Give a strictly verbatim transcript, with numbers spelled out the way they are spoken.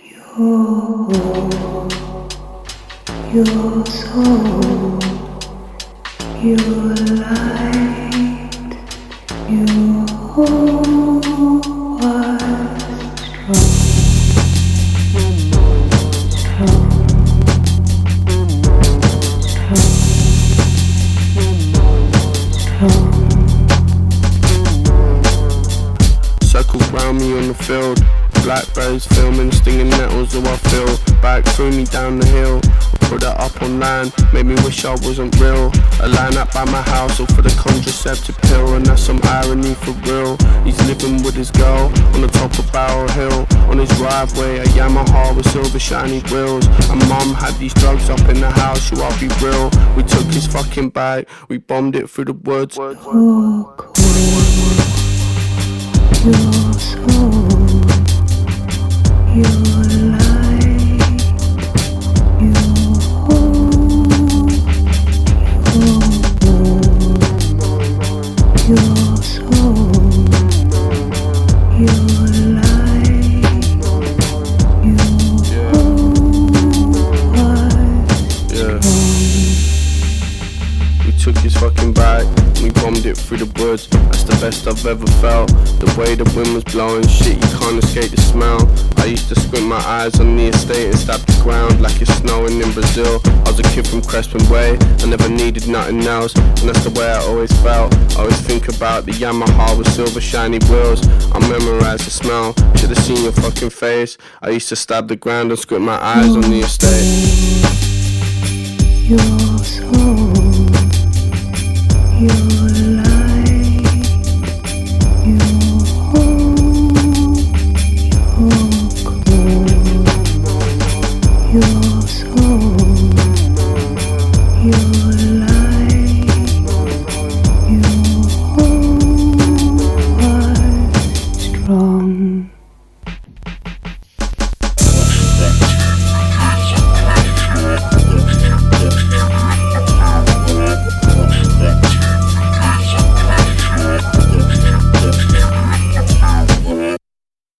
Your, your soul, your light, your whole was strong, strong, strong, strong. Circles round me on the field, blackbirds filming, stinging nettles, so I feel. Bike threw me down the hill, put that up online, made me wish I wasn't real. A line up by my house, all for the contraceptive pill, and that's some irony for real. He's living with his girl on the top of Barrel Hill. On his driveway, a Yamaha with silver shiny wheels. And mum had these drugs up in the house, you I'll be real. We took his fucking bike, we bombed it through the woods. Walk your soul, your light, your whole, your, your soul, your light, your whole was Yeah. We took his fucking bike, we bombed it through the woods. That's the best I've ever felt. The way the wind was blowing, shit, you can't escape the smell. I used to squint my eyes on the estate and stab the ground like it's snowing in Brazil. I was a kid from Crespin Way, I never needed nothing else, and that's the way I always felt. I always think about the Yamaha with silver shiny wheels. I memorize the smell, should've seen your fucking face. I used to stab the ground and squint my eyes on the estate. your soul, your light, your whole, your core, your soul, your